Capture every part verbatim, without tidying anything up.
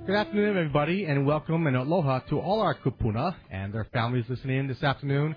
Good afternoon, everybody, and welcome and aloha to all our kupuna and their families listening in this afternoon.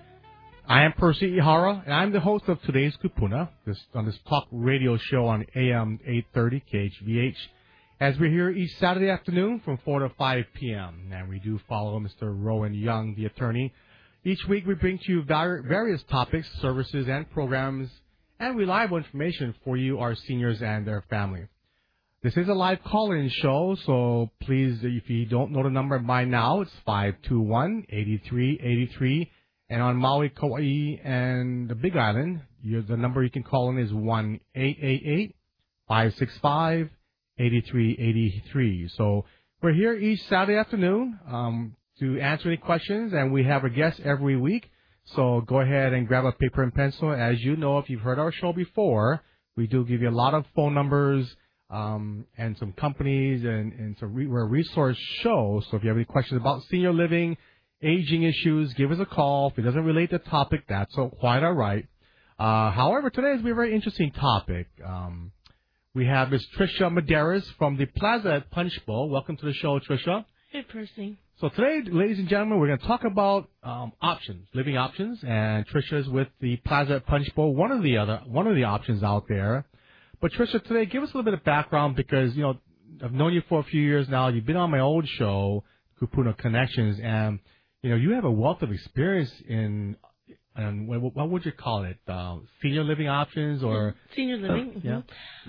I am Percy Ihara, and I'm the host of today's kupuna this, on this talk radio show on A M eight thirty K H V H, as we're here each Saturday afternoon from four to five p.m., and we do follow Mister Rowan Young, the attorney. Each week we bring to you various topics, services, and programs, and reliable information for you, our seniors and their family. This is a live call-in show, so please, if you don't know the number by now, it's five two one, eight three eight three. And on Maui, Kauai, and the Big Island, you, the number you can call in is one eight eight eight, five six five, eight three eight three. So we're here each Saturday afternoon um, to answer any questions, and we have a guest every week. So go ahead and grab a paper and pencil. As you know, if you've heard our show before, we do give you a lot of phone numbers um, and some companies, and, and so re- we're a resource show. So if you have any questions about senior living, aging issues, give us a call. If it doesn't relate to the topic, that's all, quite all right. Uh, however, today is a very interesting topic. Um, we have Miss Trisha Medeiros from the Plaza at Punch Bowl. Welcome to the show, Trisha. Hey, Percy. So today, ladies and gentlemen, we're going to talk about um, options, living options, and Trisha's with the Plaza at Punch Bowl, one of the other, one of the options out there. But Trisha, today, give us a little bit of background because, you know, I've known you for a few years now. You've been on my old show, Kupuna Connections, and you know, you have a wealth of experience in, um, what, what would you call it, uh, senior living options or? Senior living, uh, mm-hmm. Yeah.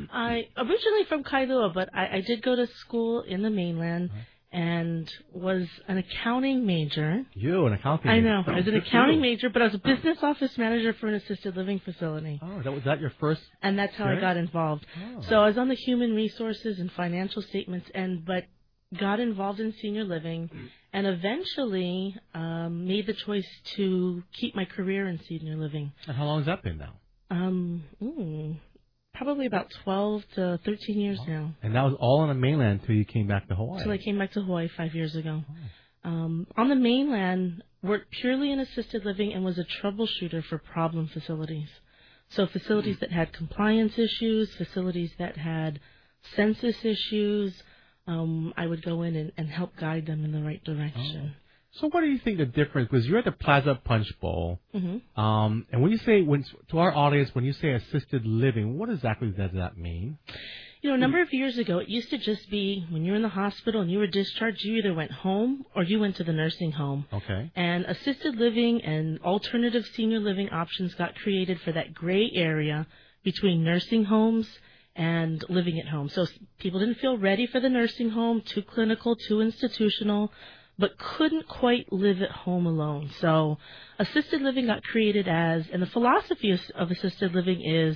I originally from Kailua, but I, I did go to school in the mainland uh-huh. and was an accounting major. You, an accounting I major? know. I was an accounting major, but I was a business office manager for an assisted living facility. Oh, that was that your first? And that's how experience? I got involved. Oh. So I was on the human resources and financial statements, and but got involved in senior living, and eventually um, made the choice to keep my career in senior living. And how long has that been now? Um, ooh, probably about twelve to thirteen years oh. now. And that was all on the mainland until you came back to Hawaii. Until I came back to Hawaii five years ago. Oh. Um, on the mainland, worked purely in assisted living and was a troubleshooter for problem facilities. So facilities that had compliance issues, facilities that had census issues, Um, I would go in and, and help guide them in the right direction. Oh. So what do you think the difference, because you're at the Plaza Punch Bowl, Mm-hmm. um, and when you say, when to our audience, when you say assisted living, what exactly does that mean? You know, a number of years ago, it used to just be when you were in the hospital and you were discharged, you either went home or you went to the nursing home. Okay. And assisted living and alternative senior living options got created for that gray area between nursing homes and living at home. So people didn't feel ready for the nursing home, too clinical, too institutional, but couldn't quite live at home alone. So assisted living got created as, and the philosophy of, of assisted living is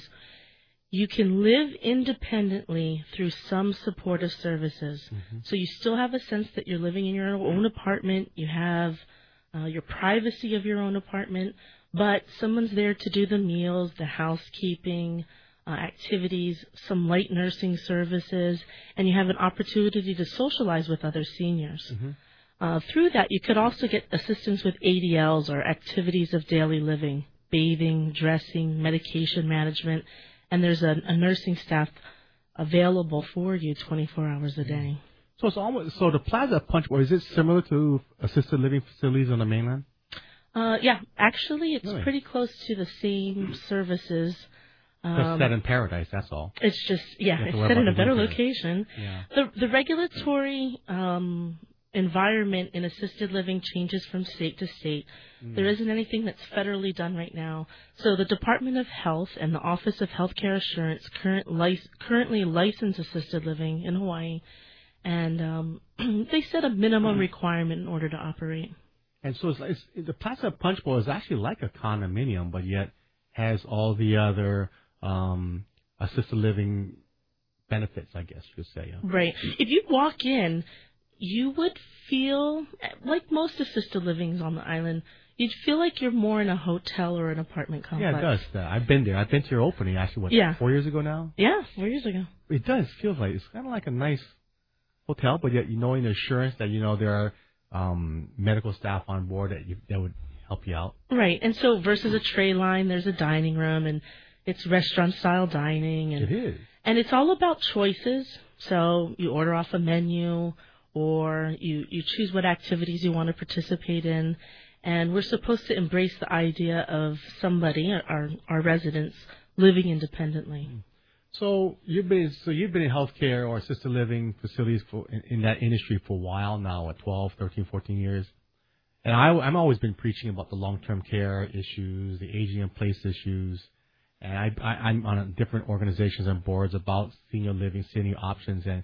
you can live independently through some supportive services. Mm-hmm. So you still have a sense that you're living in your own apartment, you have uh, your privacy of your own apartment, but someone's there to do the meals, the housekeeping, Uh, activities, some light nursing services, and you have an opportunity to socialize with other seniors. Mm-hmm. Uh, through that, you could also get assistance with A D Ls or activities of daily living, bathing, dressing, medication management, and there's a, a nursing staff available for you twenty-four hours a day. So it's almost, so the Plaza Punch Bowl, is it similar to assisted living facilities on the mainland? Uh, yeah, actually, it's really? pretty close to the same services. Just um, set in paradise, that's all. It's just, yeah, it's set in a better location. Yeah. The the regulatory um, environment in assisted living changes from state to state. Mm. There isn't anything that's federally done right now. So the Department of Health and the Office of Healthcare Assurance current lic- currently license assisted living in Hawaii, and um, they set a minimum mm. requirement in order to operate. And so it's, it's, the Plaza Punch Bowl is actually like a condominium, but yet has all the other Um, assisted living benefits, I guess you could say. Yeah. Right. If you walk in, you would feel like most assisted livings on the island. You'd feel like you're more in a hotel or an apartment complex. Yeah, it does. I've been there. I've been to your opening actually. What? Yeah. Four years ago now. Yeah, four years ago. It does feel like it's kind of like a nice hotel, but yet you knowing the assurance that you know there are um, medical staff on board that you, that would help you out. Right. And so versus a tray line, there's a dining room and it's restaurant-style dining. And, it is. And it's all about choices. So you order off a menu, or you, you choose what activities you want to participate in. And we're supposed to embrace the idea of somebody, our, our residents, living independently. So you've been so you've been in healthcare or assisted living facilities for in, in that industry for a while now, what, twelve, thirteen, fourteen years. And I, I've always been preaching about the long-term care issues, the aging in place issues. And I, I, I'm on different organizations and boards about senior living, senior options. And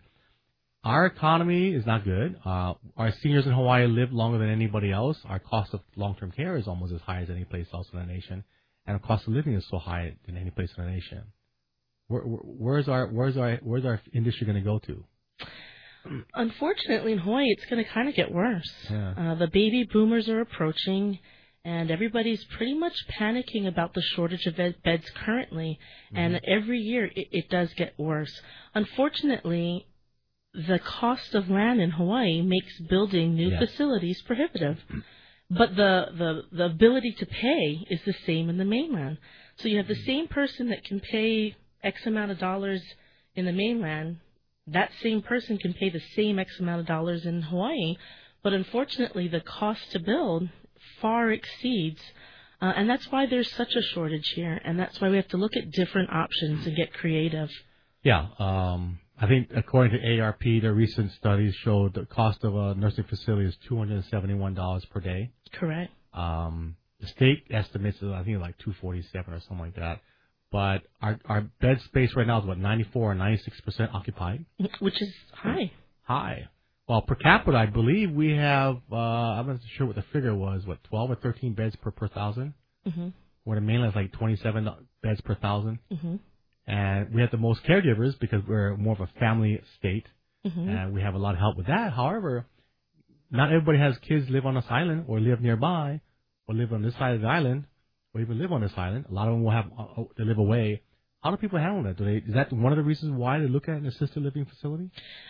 our economy is not good. Uh, our seniors in Hawaii live longer than anybody else. Our cost of long-term care is almost as high as any place else in the nation. And our cost of living is so high than any place in the nation. Where, where, where's our where's our where's our industry going to go to? Unfortunately, in Hawaii, it's going to kind of get worse. Yeah. Uh, the baby boomers are approaching, and everybody's pretty much panicking about the shortage of bed- beds currently. Mm-hmm. And every year, it, it does get worse. Unfortunately, the cost of land in Hawaii makes building new yes. facilities prohibitive. But the, the, the ability to pay is the same in the mainland. So you have the same person that can pay X amount of dollars in the mainland. That same person can pay the same X amount of dollars in Hawaii. But unfortunately, the cost to build far exceeds. Uh, and that's why there's such a shortage here. And that's why we have to look at different options and get creative. Yeah. Um, I think according to A A R P, their recent studies showed the cost of a nursing facility is two hundred seventy-one dollars per day. Correct. Um, the state estimates is, I think, like two hundred forty-seven or something like that. But our our bed space right now is, what, ninety-four or ninety-six percent occupied? Which is high. High. Well, per capita, I believe we have, uh, I'm not sure what the figure was, what, twelve or thirteen beds per per thousand? Mm-hmm. Where the mainland is like twenty-seven beds per thousand. Mm-hmm. And we have the most caregivers because we're more of a family state. Mm-hmm. And we have a lot of help with that. However, not everybody has kids live on this island or live nearby or live on this side of the island or even live on this island. A lot of them will have, uh, they live away. How do people handle that? Do they, is that one of the reasons why they look at an assisted living facility?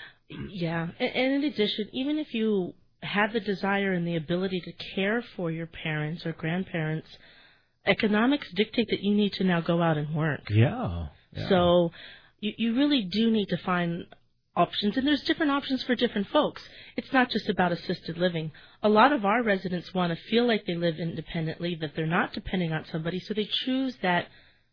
Yeah. And in addition, even if you have the desire and the ability to care for your parents or grandparents, economics dictate that you need to now go out and work. Yeah. yeah. So you, you really do need to find options, and there's different options for different folks. It's not just about assisted living. A lot of our residents want to feel like they live independently, that they're not depending on somebody, so they choose that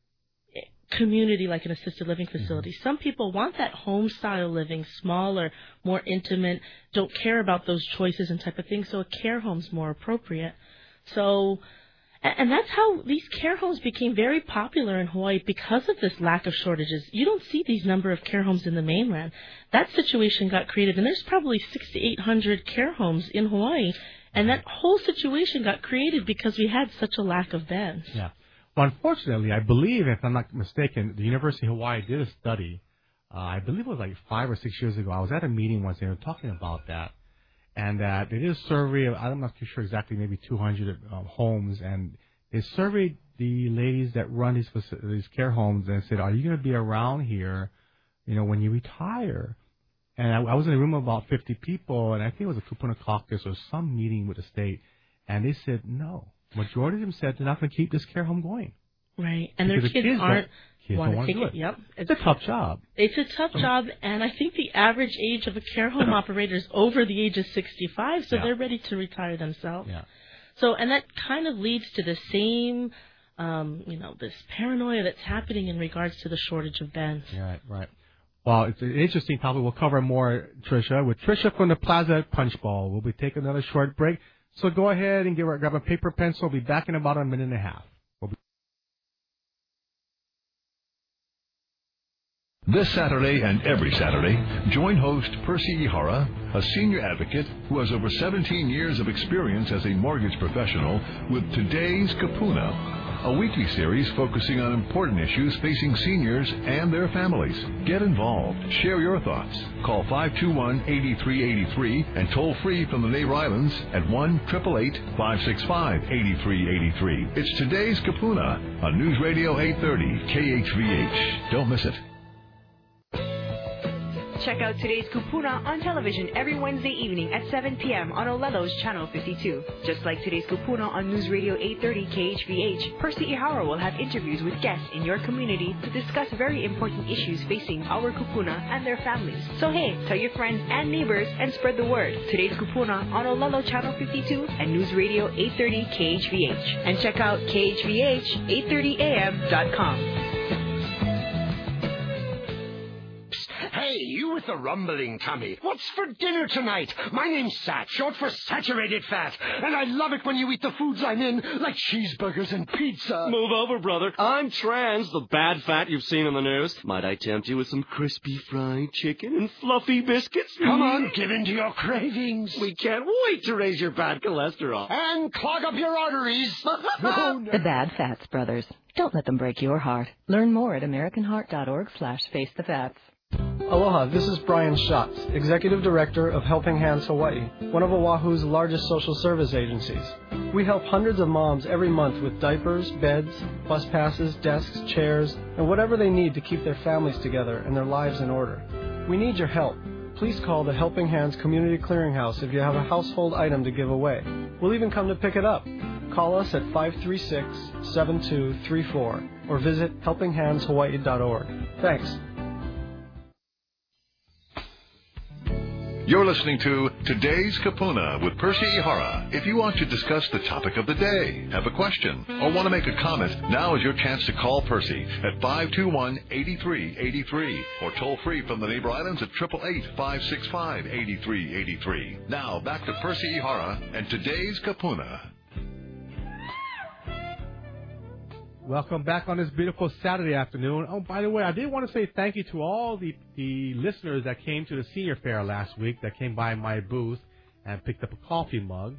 community like an assisted living facility. Mm-hmm. Some people want that home-style living, smaller, more intimate, don't care about those choices and type of things, so a care home's more appropriate. So... And that's how these care homes became very popular in Hawaii because of this lack of shortages. You don't see these number of care homes in the mainland. That situation got created, and there's probably six to eight hundred care homes in Hawaii, and that whole situation got created because we had such a lack of beds. Yeah. Well, unfortunately, I believe, if I'm not mistaken, the University of Hawaii did a study. Uh, I believe it was like five or six years ago. I was at a meeting once, and they were talking about that. And uh, they did a survey of, I'm not too sure exactly, maybe two hundred um, homes, and they surveyed the ladies that run these these care homes and said, are you going to be around here, you know, when you retire? And I, I was in a room of about fifty people, and I think it was a Kupuna caucus or some meeting with the state, and they said no. Majority of them said they're not going to keep this care home going. Right, and because their kids, kids aren't want to take it. it. Yep, it's, it's a tough job. It's a tough job, and I think the average age of a care home operator is over the age of sixty-five, so yeah. they're ready to retire themselves. Yeah. So, and that kind of leads to the same, um, you know, this paranoia that's happening in regards to the shortage of beds. Right, right. Well, it's an interesting topic. We'll cover more, Tricia, with Tricia from the Plaza Punch Bowl. We'll be taking another short break. So go ahead and get, grab a paper pencil. We'll be back in about a minute and a half. We'll be This Saturday and every Saturday, join host Percy Ihara, a senior advocate who has over seventeen years of experience as a mortgage professional, with Today's Kupuna, a weekly series focusing on important issues facing seniors and their families. Get involved. Share your thoughts. Call five two one, eight three eight three and toll free from the Neighbor Islands at one eight eight eight, five six five, eight three eight three. It's Today's Kupuna on News Radio eight thirty K H V H. Don't miss it. check out Today's Kupuna on television every Wednesday evening at seven p.m. on Olelo's Channel fifty-two. Just like Today's Kupuna on News Radio eight thirty K H V H, Percy Ihara will have interviews with guests in your community to discuss very important issues facing our kupuna and their families. So hey, tell your friends and neighbors and spread the word. Today's Kupuna on Olelo Channel fifty-two and News Radio eight thirty K H V H. And check out K H V H eight thirty A M dot com. Hey, you with the rumbling tummy. What's for dinner tonight? My name's Sat, short for saturated fat. And I love it when you eat the foods I'm in, like cheeseburgers and pizza. Move over, brother. I'm trans, the bad fat you've seen on the news. Might I tempt you with some crispy fried chicken and fluffy biscuits? Come on, give in to your cravings. We can't wait to raise your bad cholesterol. And clog up your arteries. Oh, no. The Bad Fats Brothers. Don't let them break your heart. Learn more at americanheart.org slash face the fats. Aloha, this is Brian Schatz, Executive Director of Helping Hands Hawaii, one of Oahu's largest social service agencies. We help hundreds of moms every month with diapers, beds, bus passes, desks, chairs, and whatever they need to keep their families together and their lives in order. We need your help. Please call the Helping Hands Community Clearinghouse if you have a household item to give away. We'll even come to pick it up. Call us at five three six, seven two three four or visit helping hands hawaii dot org. Thanks. You're listening to Today's Kapuna with Percy Ihara. If you want to discuss the topic of the day, have a question, or want to make a comment, now is your chance to call Percy at five two one, eight three eight three or toll free from the neighbor islands at eight eight eight, five six five, eight three eight three. Now back to Percy Ihara and Today's Kapuna. Welcome back on this beautiful Saturday afternoon. Oh, by the way, I did want to say thank you to all the, the listeners that came to the senior fair last week, that came by my booth and picked up a coffee mug.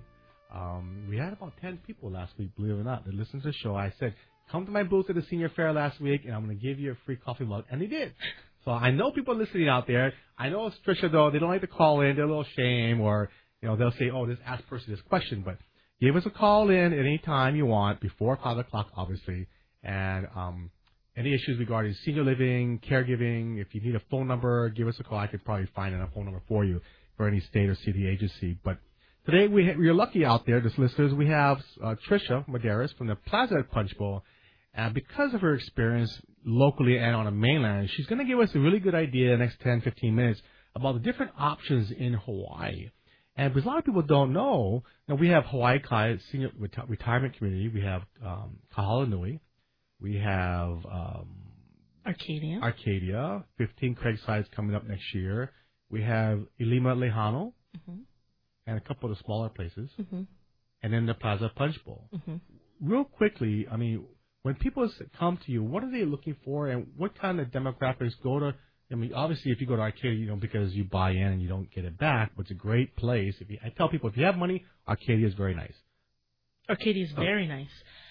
Um, we had about ten people last week, believe it or not, that listened to the show. I said, come to my booth at the senior fair last week, and I'm going to give you a free coffee mug. And they did. So I know people listening out there. I know it's Trisha, though. They don't like to call in. They're a little shame, or you know, they'll say, oh, just ask Percy this question. But give us a call in at any time you want, before five o'clock, obviously. And um, any issues regarding senior living, caregiving, if you need a phone number, give us a call. I could probably find a phone number for you for any state or city agency. But today we ha- we're lucky out there, just listeners. We have uh, Trisha Medeiros from the Plaza at Punch Bowl. And because of her experience locally and on the mainland, she's going to give us a really good idea in the next ten, fifteen minutes about the different options in Hawaii. And because a lot of people don't know, you know we have Hawaii Kai Senior Reti- Retirement Community. We have um, Kahala Nui. We have um, Arcadia. Arcadia, fifteen Craigsides coming up next year. We have Ilima Lehano, mm-hmm. and a couple of the smaller places. Mm-hmm. And then the Plaza Punch Bowl. Mm-hmm. Real quickly, I mean, when people come to you, what are they looking for, and what kind of demographics go to? I mean, obviously, if you go to Arcadia, you know, because you buy in and you don't get it back, but it's a great place. If you, I tell people, if you have money, Arcadia is very nice. Arcadia is very nice.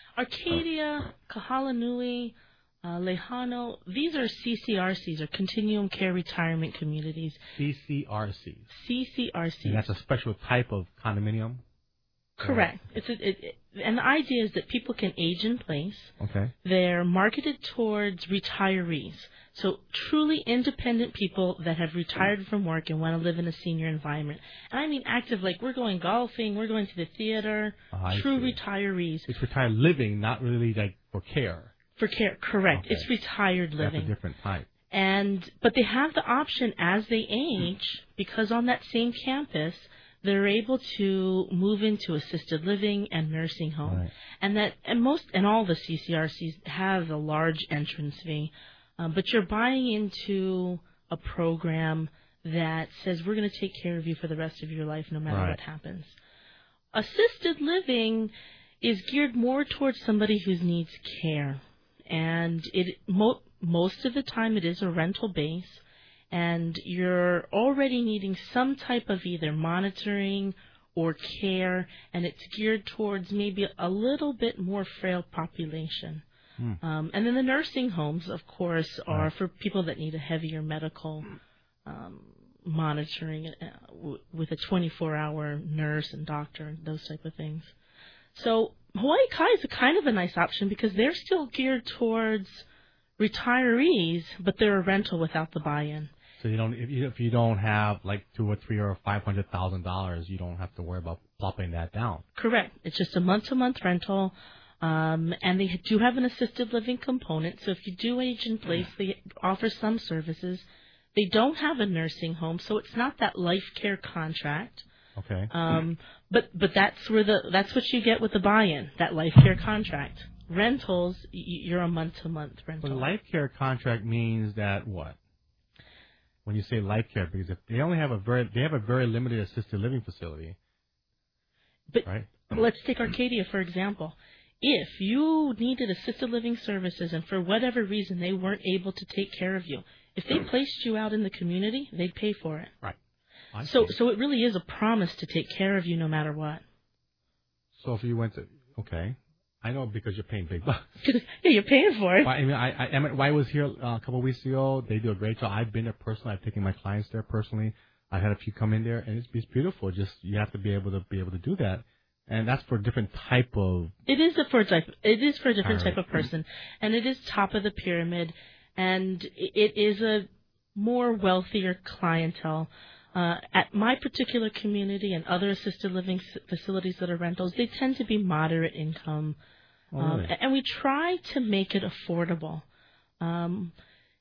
Arcadia, Kahala Nui, uh, Lehano, these are C C R Cs, or Continuum Care Retirement Communities. C C R Cs. C C R Cs. And that's a special type of condominium? Correct. It's a, it, it, and the idea is that people can age in place. Okay. They're marketed towards retirees. So truly independent people that have retired from work and want to live in a senior environment. And I mean active, like we're going golfing, we're going to the theater, oh, true see. retirees. It's retired living, not really like for care. For care, correct. Okay. It's retired living. That's a different type. And but they have the option as they age, because on that same campus, they're able to move into assisted living and nursing home. Right. And that and most and all the C C R Cs have a large entrance fee. Um, but you're buying into a program that says we're going to take care of you for the rest of your life no matter right. what happens. Assisted living is geared more towards somebody who needs care. And it mo- most of the time it is a rental base, and you're already needing some type of either monitoring or care, and it's geared towards maybe a little bit more frail population. Hmm. Um, and then the nursing homes, of course, are right. for people that need a heavier medical um, monitoring uh, w- with a twenty-four hour nurse and doctor and those type of things. So Hawaii Kai is a kind of a nice option because they're still geared towards retirees, but they're a rental without the buy-in. So you don't, if you, if you don't have like two or three or five hundred thousand dollars, you don't have to worry about plopping that down. Correct. It's just a month-to-month rental, um, and they do have an assisted living component. So if you do age in place, they offer some services. They don't have a nursing home, so it's not that life care contract. Okay. Um, but but that's where the that's what you get with the buy-in, that life care contract. Rentals, y- you're a month-to-month rental. But life care contract means that what? When you say life care, because if they only have a very they have a very limited assisted living facility. But right? Let's take Arcadia for example. If you needed assisted living services and for whatever reason they weren't able to take care of you, if they placed you out in the community, they'd pay for it. Right. I So see. so it really is a promise to take care of you no matter what. So if you went to okay, I know because you're paying big bucks. Yeah, you're paying for it. Why, I mean, I, I, Emmett White was here uh, a couple of weeks ago. They do a great job. I've been there personally. I've taken my clients there personally. I had a few come in there, and it's, it's beautiful. Just you have to be able to be able to do that, and that's for a different type of. It is a for a type. It is for a different All right. type of person, and it is top of the pyramid, and it is a more wealthier clientele. Uh, at my particular community and other assisted living s- facilities that are rentals, they tend to be moderate income, Oh, um, really? and we try to make it affordable. Um,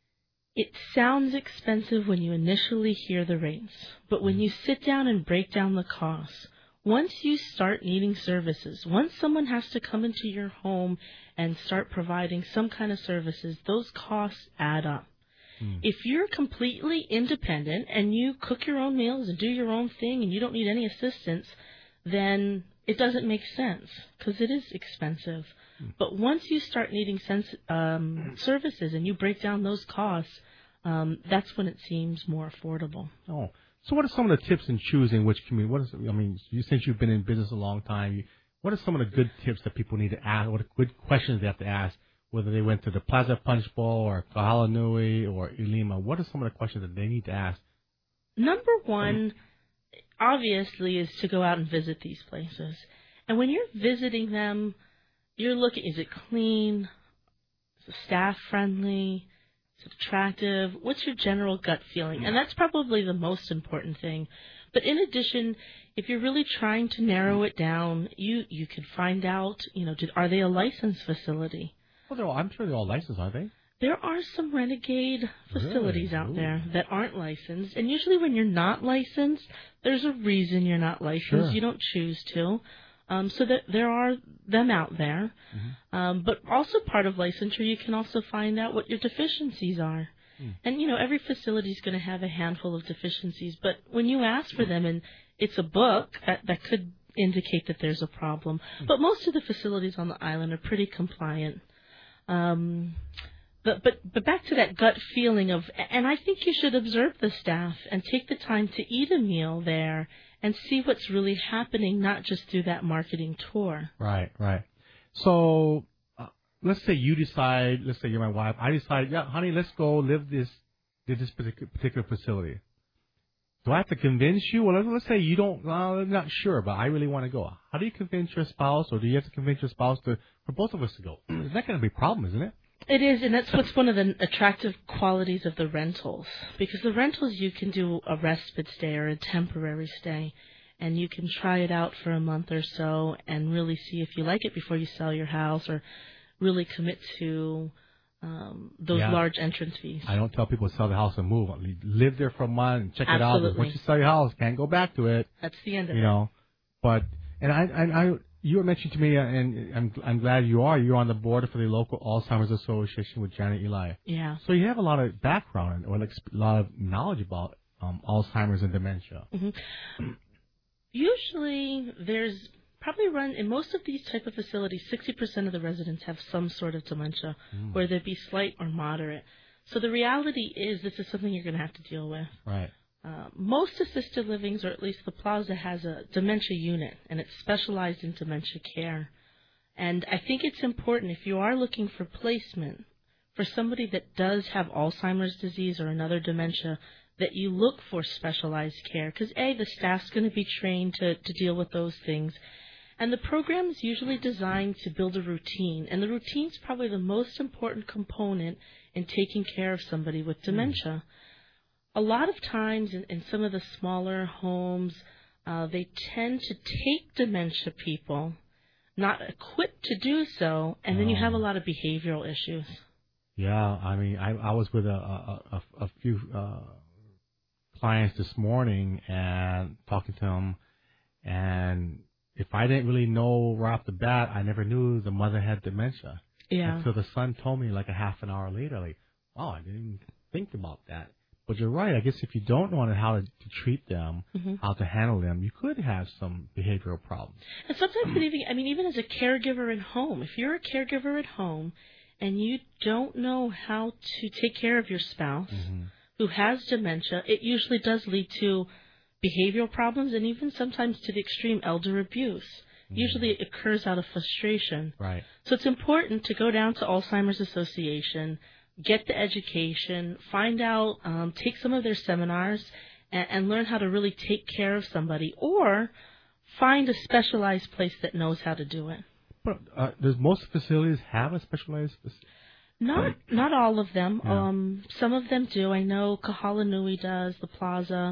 it sounds expensive when you initially hear the rates, but when you sit down and break down the costs, once you start needing services, once someone has to come into your home and start providing some kind of services, those costs add up. Hmm. If you're completely independent and you cook your own meals and do your own thing and you don't need any assistance, then it doesn't make sense because it is expensive. Hmm. But once you start needing sense, um, services and you break down those costs, um, that's when it seems more affordable. Oh, so what are some of the tips in choosing which community? What is? I mean, you, since you've been in business a long time, you, what are some of the good tips that people need to ask? What are good questions they have to ask? Whether they went to the Plaza Punch Bowl or Kahalanui or Ilima, what are some of the questions that they need to ask? Number one, obviously, is to go out and visit these places. And when you're visiting them, you're looking, is it clean? Is the staff friendly? Is it attractive? What's your general gut feeling? And that's probably the most important thing. But in addition, if you're really trying to narrow it down, you, you could find out, you know, did, are they a licensed facility? Well, they're all, I'm sure they're all licensed, aren't they? There are some renegade facilities Really? out Ooh. there that aren't licensed. And usually when you're not licensed, there's a reason you're not licensed. Sure. You don't choose to. Um, so that there are them out there. Mm-hmm. Um, but also part of licensure, you can also find out what your deficiencies are. Mm. And, you know, every facility is going to have a handful of deficiencies. But when you ask for them and it's a book, that, that could indicate that there's a problem. Mm. But most of the facilities on the island are pretty compliant. Um, but, but, but back to that gut feeling of, and I think you should observe the staff and take the time to eat a meal there and see what's really happening, not just through that marketing tour. Right, right. So uh, let's say you decide, let's say you're my wife, I decide, yeah, honey, let's go live this, live this particular, particular facility. Do I have to convince you? Well, let's, let's say you don't, well, I'm not sure, but I really want to go. How do you convince your spouse, or do you have to convince your spouse to, for both of us to go? It's not going to be a problem, isn't it? It is, and that's what's one of the attractive qualities of the rentals. Because the rentals, you can do a respite stay or a temporary stay, and you can try it out for a month or so and really see if you like it before you sell your house or really commit to um, those Yeah. large entrance fees. I don't tell people to sell the house and move. Live there for a month and check it out. Absolutely. But once you sell your house, can't go back to it. That's the end of You it. know, but and I, I, I you were mentioning to me, uh, and I'm, I'm glad you are. You're on the board for the local Alzheimer's Association with Janet Eli. Yeah. So you have a lot of background or like a lot of knowledge about um, Alzheimer's and dementia. Mm-hmm. Usually, there's probably run in most of these type of facilities, sixty percent of the residents have some sort of dementia, Mm. whether it be slight or moderate. So the reality is this is something you're going to have to deal with. Right. Uh, most assisted livings, or at least the Plaza, has a dementia unit, and it's specialized in dementia care. And I think it's important, if you are looking for placement for somebody that does have Alzheimer's disease or another dementia, that you look for specialized care. Because, A, the staff's going to be trained to, to deal with those things. And the program is usually designed to build a routine. And the routine's probably the most important component in taking care of somebody with dementia. A lot of times in, in some of the smaller homes, uh, they tend to take dementia people, not equipped to do so, and then you have a lot of behavioral issues. Yeah, I mean, I, I was with a, a, a, a few uh, clients this morning and talking to them, and if I didn't really know right off the bat, I never knew the mother had dementia. Yeah. Until the son told me like a half an hour later, like, oh, I didn't even think about that. But you're right. I guess if you don't know how to, to treat them, mm-hmm. how to handle them, you could have some behavioral problems. And sometimes, even, I mean, even as a caregiver at home, if you're a caregiver at home and you don't know how to take care of your spouse mm-hmm. who has dementia, it usually does lead to behavioral problems and even sometimes to the extreme elder abuse. Mm-hmm. Usually it occurs out of frustration. Right. So it's important to go down to Alzheimer's Association, get the education, find out, um, take some of their seminars, and, and learn how to really take care of somebody, or find a specialized place that knows how to do it. But uh, does most facilities have a specialized facility? Not, not all of them. Yeah. Um, some of them do. I know Kahala Nui does, the Plaza.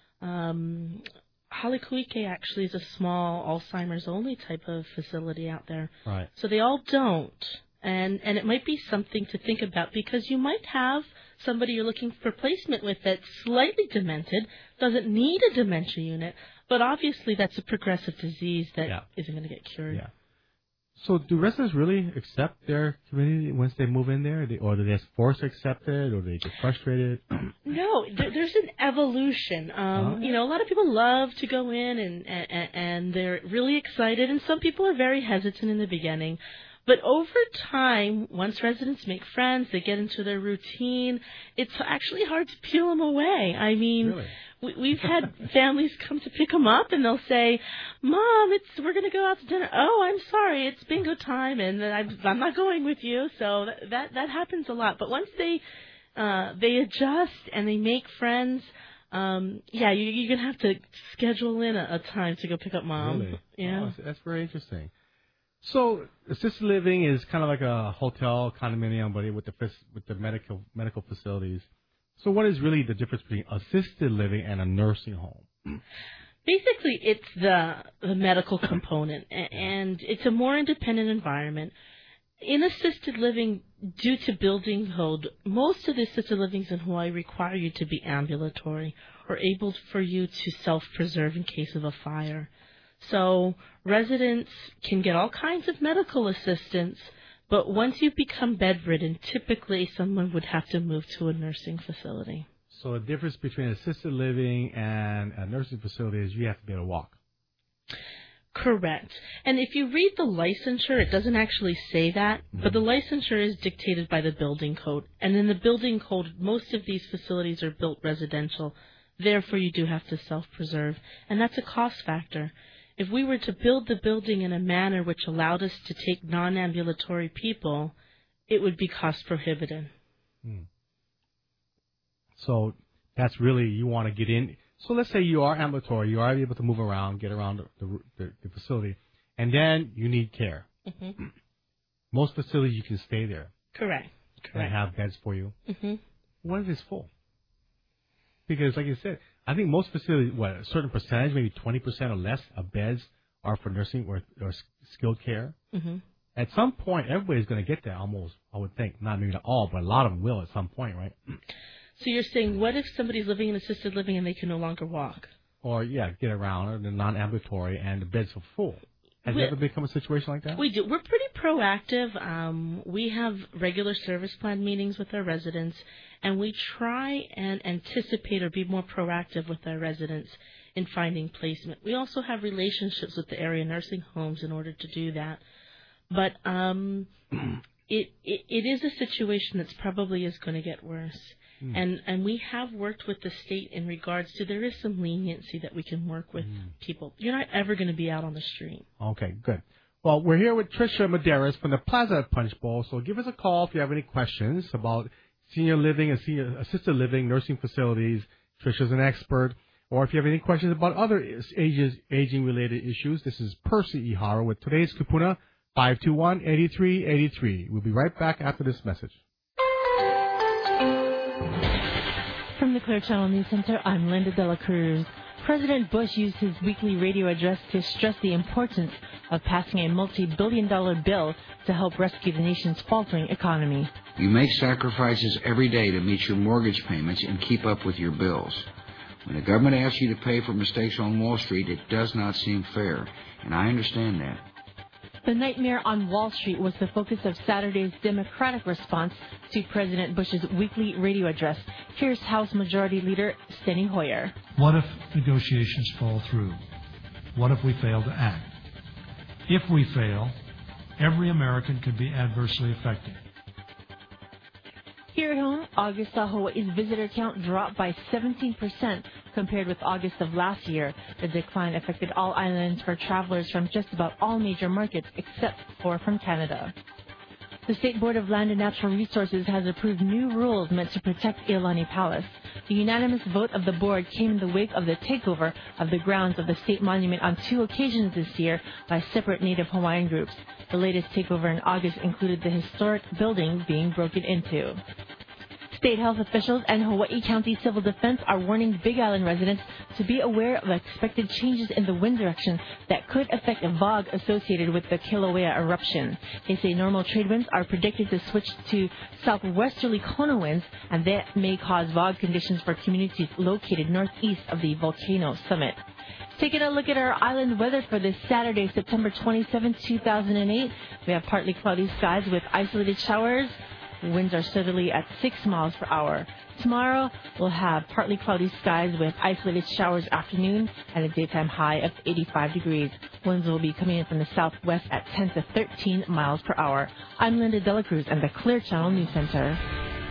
Um, Halikuike actually is a small Alzheimer's-only type of facility out there. Right. So they all don't. And and it might be something to think about, because you might have somebody you're looking for placement with that's slightly demented, doesn't need a dementia unit, but obviously that's a progressive disease that yeah. isn't going to get cured. Yeah. So do residents really accept their community once they move in there, or do they get forced to accept it, or do they get frustrated? No, there, there's an evolution. Um, oh, yeah. You know, a lot of people love to go in and, and and they're really excited, and some people are very hesitant in the beginning. But over time, once residents make friends, they get into their routine, it's actually hard to peel them away. I mean, really? we, we've had families come to pick them up, and they'll say, Mom, it's we're going to go out to dinner. Oh, I'm sorry, it's bingo time, and I'm, I'm not going with you. So that, that, that happens a lot. But once they uh, they adjust and they make friends, um, yeah, you, you're going to have to schedule in a, a time to go pick up Mom. Really? Yeah. Oh, that's very interesting. So assisted living is kind of like a hotel condominium, but with the with the medical medical facilities. So what is really the difference between assisted living and a nursing home? Basically, it's the the medical component, and it's a more independent environment. In assisted living, due to building code, most of the assisted livings in Hawaii require you to be ambulatory or able for you to self-preserve in case of a fire. So residents can get all kinds of medical assistance, but once you become bedridden, typically someone would have to move to a nursing facility. So the difference between assisted living and a nursing facility is you have to be able to walk. Correct. And if you read the licensure, it doesn't actually say that, mm-hmm. but the licensure is dictated by the building code. And in the building code, most of these facilities are built residential. Therefore, you do have to self-preserve. And that's a cost factor. If we were to build the building in a manner which allowed us to take non-ambulatory people, it would be cost prohibitive. Hmm. So that's really, you want to get in. So let's say you are ambulatory, you are able to move around, get around the, the, the facility, and then you need care. Mm-hmm. Most facilities you can stay there. Correct. Correct. They have beds for you. Mm-hmm. What if it's full? Because like you said, I think most facilities, what, a certain percentage, maybe twenty percent or less of beds are for nursing or, or skilled care. Mm-hmm. At some point, everybody's going to get there almost, I would think. Not maybe not all, but a lot of them will at some point, right? So you're saying, what if somebody's living in assisted living and they can no longer walk? Or, yeah, get around, or they're non-ambulatory, and the beds are full. Has we, there ever become a situation like that? We do. We're pretty proactive. Um, we have regular service plan meetings with our residents, and we try and anticipate or be more proactive with our residents in finding placement. We also have relationships with the area nursing homes in order to do that. But um, it, it it is a situation that's probably is going to get worse. Mm. And and we have worked with the state in regards to there is some leniency that we can work with mm. people. You're not ever going to be out on the street. Okay, good. Well, we're here with Tricia Medeiros from the Plaza Punch Bowl. So give us a call if you have any questions about senior living and senior assisted living, nursing facilities. Tricia's an expert. Or if you have any questions about other ages, aging-related issues, this is Percy Ihara with today's Kupuna, five two one, eight three eight three. We'll be right back after this message. From the the Clear Channel News Center, I'm Linda Dela Cruz. President Bush used his weekly radio address to stress the importance of passing a multi-billion dollar bill to help rescue the nation's faltering economy. You make sacrifices every day to meet your mortgage payments and keep up with your bills. When the government asks you to pay for mistakes on Wall Street, it does not seem fair, and I understand that. The nightmare on Wall Street was the focus of Saturday's Democratic response to President Bush's weekly radio address. Here's House Majority Leader Steny Hoyer. What if negotiations fall through? What if we fail to act? If we fail, every American could be adversely affected. Here at home, August saw Hawaii's visitor count drop by seventeen percent compared with August of last year. The decline affected all islands for travelers from just about all major markets except for from Canada. The State Board of Land and Natural Resources has approved new rules meant to protect Iolani Palace. The unanimous vote of the board came in the wake of the takeover of the grounds of the state monument on two occasions this year by separate Native Hawaiian groups. The latest takeover in August included the historic building being broken into. State health officials and Hawaii County Civil Defense are warning Big Island residents to be aware of expected changes in the wind direction that could affect a fog associated with the Kilauea eruption. They say normal trade winds are predicted to switch to southwesterly Kona winds, and that may cause fog conditions for communities located northeast of the volcano summit. Taking a look at our island weather for this Saturday, September twenty-seventh, two thousand eight. We have partly cloudy skies with isolated showers. Winds are steadily at six miles per hour. Tomorrow, we'll have partly cloudy skies with isolated showers afternoon and a daytime high of eighty-five degrees. Winds will be coming in from the southwest at ten to thirteen miles per hour. I'm Linda Dela Cruz and the Clear Channel News Center.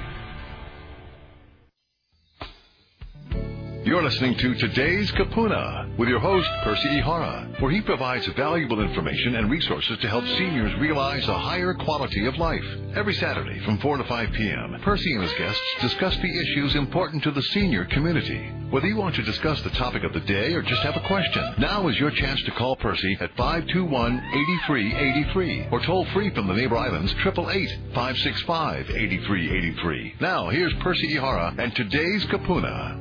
You're listening to Today's Kapuna with your host, Percy Ihara, where he provides valuable information and resources to help seniors realize a higher quality of life. Every Saturday from four to five p.m., Percy and his guests discuss the issues important to the senior community. Whether you want to discuss the topic of the day or just have a question, now is your chance to call Percy at five two one, eight three eight three or toll free from the neighbor islands eight eight eight, five six five, eight three eight three. Now, here's Percy Ihara and Today's Kapuna.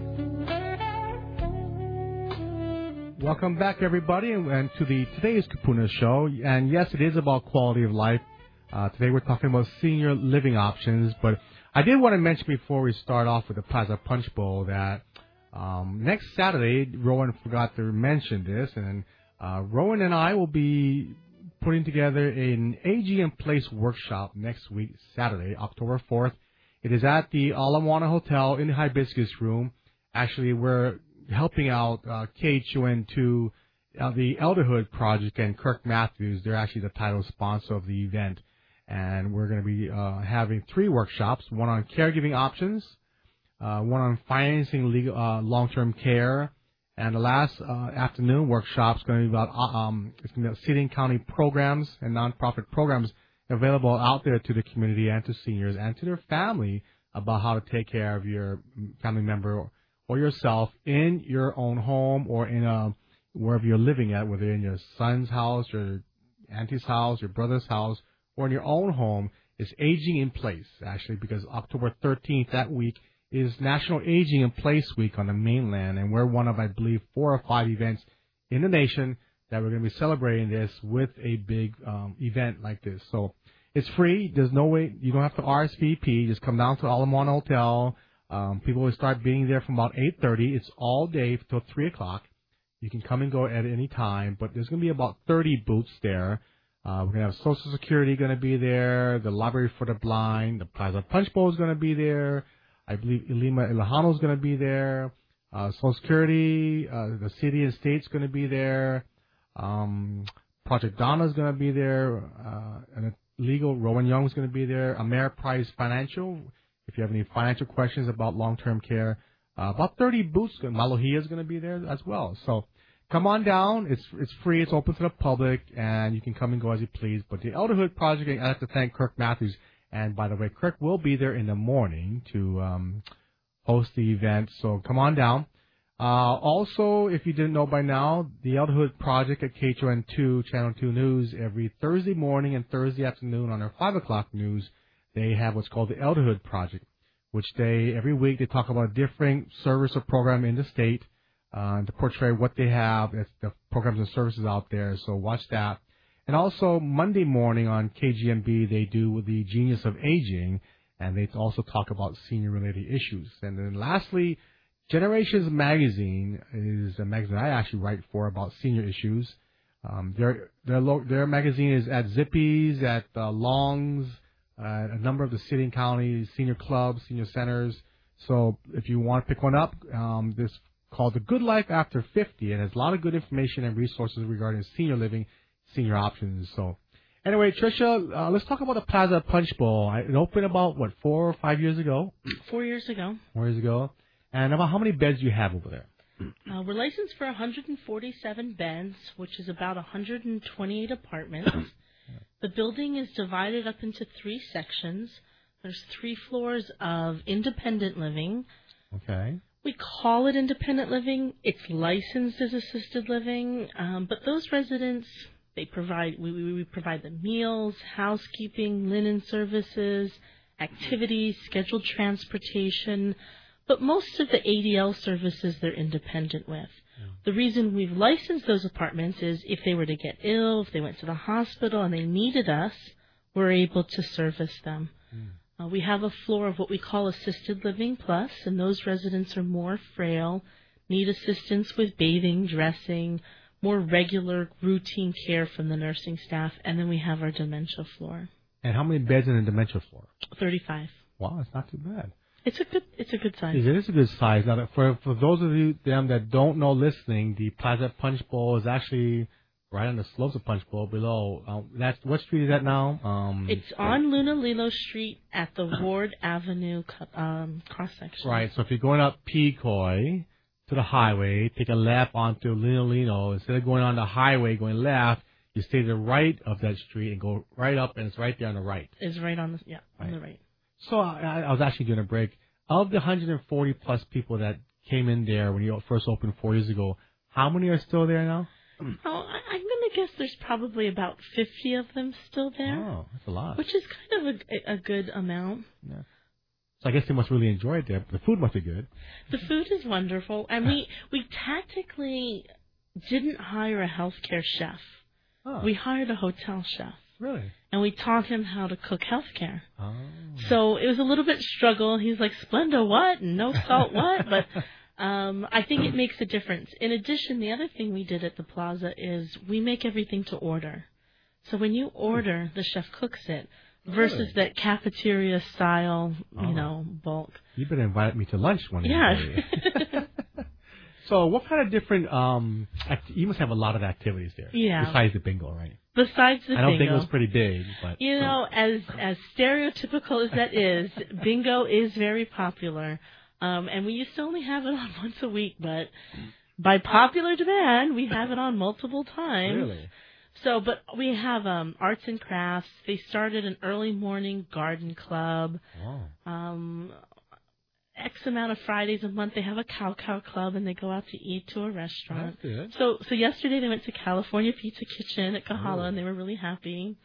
Welcome back, everybody, and, and to the Today's Kapuna show. And yes, it is about quality of life. Uh, today we're talking about senior living options. But I did want to mention before we start off with the Plaza Punch Bowl that um, next Saturday, Rowan forgot to mention this, and uh, Rowan and I will be putting together an Aging in Place workshop next week, Saturday, October fourth. It is at the Ala Moana Hotel in the Hibiscus Room. Actually, we're helping out uh, K H O N two, uh, the Elderhood Project, and Kirk Matthews. They're actually the title sponsor of the event. And we're going to be uh, having three workshops, one on caregiving options, uh, one on financing legal, uh, long-term care, and the last uh, afternoon workshop is going to be about uh, um, it's going to be city and county programs and nonprofit programs available out there to the community and to seniors and to their family about how to take care of your family member or or yourself in your own home or in a wherever you're living at, whether in your son's house, your auntie's house, your brother's house, or in your own home, is Aging in Place, actually, because October thirteenth, that week, is National Aging in Place Week on the mainland, and we're one of, I believe, four or five events in the nation that we're going to be celebrating this with a big um, event like this. So it's free. There's no way. You don't have to R S V P. Just come down to Ala Moana Hotel. Um, people will start being there from about eight thirty. It's all day till three o'clock. You can come and go at any time, but there's going to be about thirty booths there. Uh, we're going to have Social Security going to be there, the Library for the Blind, the Plaza Punch Bowl is going to be there. I believe Ilima Ilahano is going to be there. Uh, Social Security, uh, the city and state's going to be there. Um, Project Donna is going to be there. Uh, and Legal, Rowan Young is going to be there. Ameriprise Financial. If you have any financial questions about long-term care, uh, about thirty booths. Malohia is going to be there as well. So come on down. It's it's free. It's open to the public, and you can come and go as you please. But the Elderhood Project, I'd like to thank Kirk Matthews. And by the way, Kirk will be there in the morning to um, host the event. So come on down. Uh, also, if you didn't know by now, the Elderhood Project at K H O N two, Channel two News, every Thursday morning and Thursday afternoon on their five o'clock news, they have what's called the Elderhood Project, which they, every week, they talk about a different service or program in the state uh, to portray what they have, as the programs and services out there. So watch that. And also, Monday morning on K G M B, they do the Genius of Aging, and they also talk about senior-related issues. And then lastly, Generations Magazine is a magazine I actually write for about senior issues. Um, their their lo- their magazine is at Zippy's, at uh, Long's, uh, a number of the city and county senior clubs, senior centers. So if you want to pick one up, um, this is called The Good Life After fifty. It has a lot of good information and resources regarding senior living, senior options. So anyway, Tricia, uh, let's talk about the Plaza Punch Bowl. It opened about, what, four or five years ago? Four years ago. Four years ago. And about how many beds do you have over there? Uh, we're licensed for one hundred forty-seven beds, which is about one hundred twenty-eight apartments. The building is divided up into three sections. There's three floors of independent living. Okay. We call it independent living. It's licensed as assisted living, um, but those residents, they provide. We, we provide them meals, housekeeping, linen services, activities, scheduled transportation. But most of the A D L services they're independent with. Yeah. The reason we've licensed those apartments is if they were to get ill, if they went to the hospital and they needed us, we're able to service them. Mm. Uh, we have a floor of what we call Assisted Living Plus, and those residents are more frail, need assistance with bathing, dressing, more regular routine care from the nursing staff, and then we have our dementia floor. And how many beds in the dementia floor? thirty-five. Wow, that's not too bad. It's a good, it's a good size. It is a good size. Now, for for those of you them that don't know, listening, the Plaza Punch Bowl is actually right on the slopes of Punch Bowl below. Um, that's what street is that now? Um, it's on Luna Lilo Street at the Ward Avenue um, cross section. Right. So if you're going up Pecoy to the highway, take a left onto Luna Lilo. Instead of going on the highway, going left, you stay to the right of that street and go right up, and it's right there on the right. It's right on the yeah right. on the right. So I, I was actually doing a break. Of the one hundred forty plus people that came in there when you first opened four years ago, how many are still there now? Oh, I, I'm going to guess there's probably about fifty of them still there. Oh, that's a lot. Which is kind of a, a good amount. Yeah. So I guess they must really enjoy it there. But the food must be good. The food is wonderful. And we, we tactically didn't hire a healthcare chef. Oh. We hired a hotel chef. Really? And we taught him how to cook healthcare. Oh. So it was a little bit struggle. He's like, Splenda what? And no salt what? But um, I think it makes a difference. In addition, the other thing we did at the Plaza is we make everything to order. So when you order, the chef cooks it versus really? that cafeteria style, you oh. know, bulk. You better invite me to lunch one day. Yeah. So what kind of different, um, act- you must have a lot of activities there. Yeah. Besides the bingo, right? Besides the bingo. I don't think it was pretty big, but. You know, as, as stereotypical as that is, bingo is very popular. Um, and we used to only have it on once a week, but by popular demand, we have it on multiple times. Really? So, but we have, um, arts and crafts. They started an early morning garden club. Wow. Um, X amount of Fridays a month, they have a cow cow club, and they go out to eat to a restaurant. That's good. So, so yesterday they went to California Pizza Kitchen at Kahala, oh. and they were really happy.